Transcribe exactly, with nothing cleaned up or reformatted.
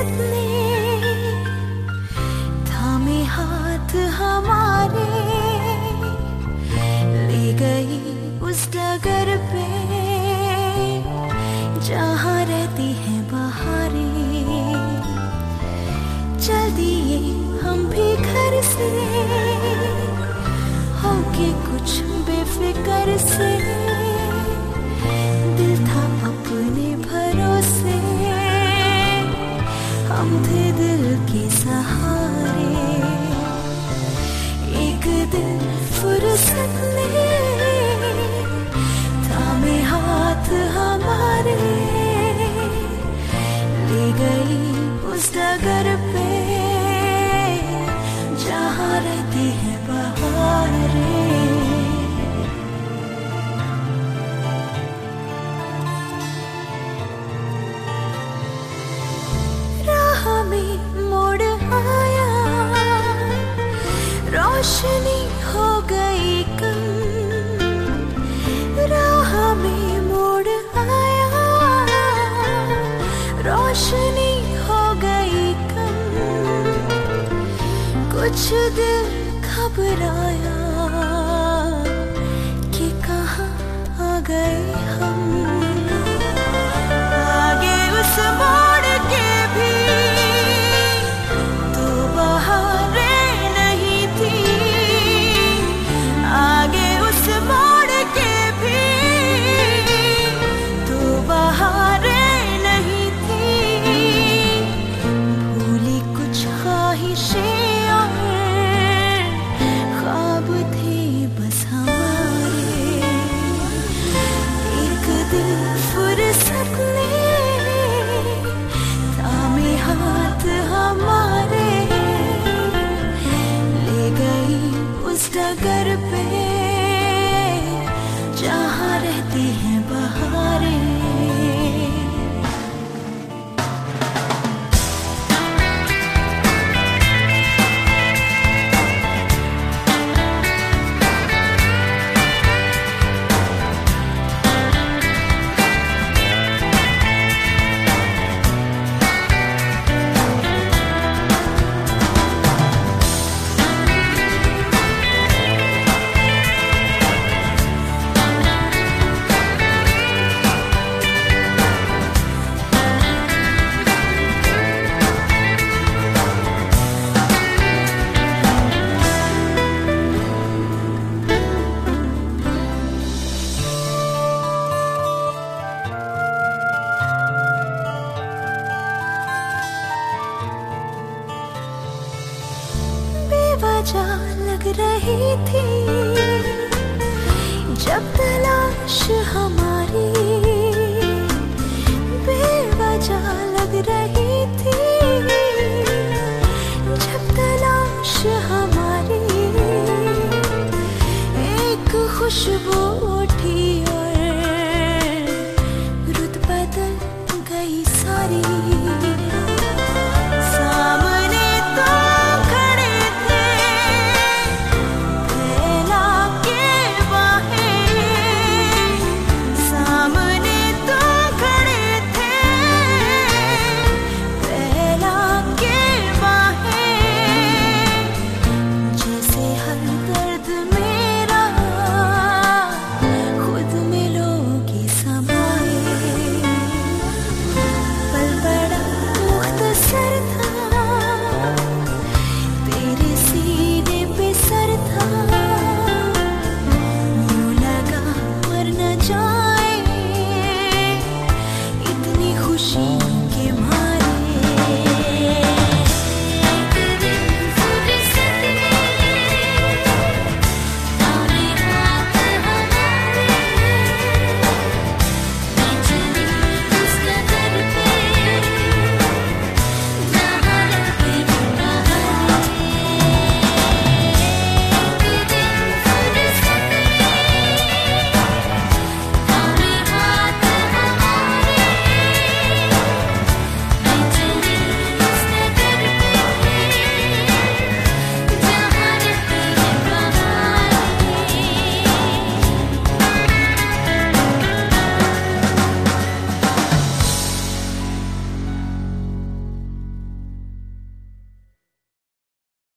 फुर्सत ने थामे हाथ हमारे, ले गई उस डगर पे जहाँ रहती है बहारें। चल दिए हम भी घर से होके कुछ बेफिक्र से, दिल था अपने भरोसे, हम थे दिल के सहारे। एक दिन फुर्सत ने थामे हाथ हमारे, ले गई उस डगर पे जहाँ रहती है बहारें। राह में मोड़ आया, रोशनी हो गई कम, राह में मोड़ आया, रोशनी हो गई कम। कुछ दिल घबराया कि कहाँ आ गए हम, आगे उस मोड़ के भी तो बहारें नहीं थी, आगे उस मोड़ के भी तो बहारें नहीं थी। भूली कुछ ख्वाहिशें और ख्वाब थे बस हमारे। एक दिन फुर्सत ने थामे हाथ हमारे, ले गई उस डगर पे जहाँ रहती है बहारें। वजह लग रही थी जब तलाश हम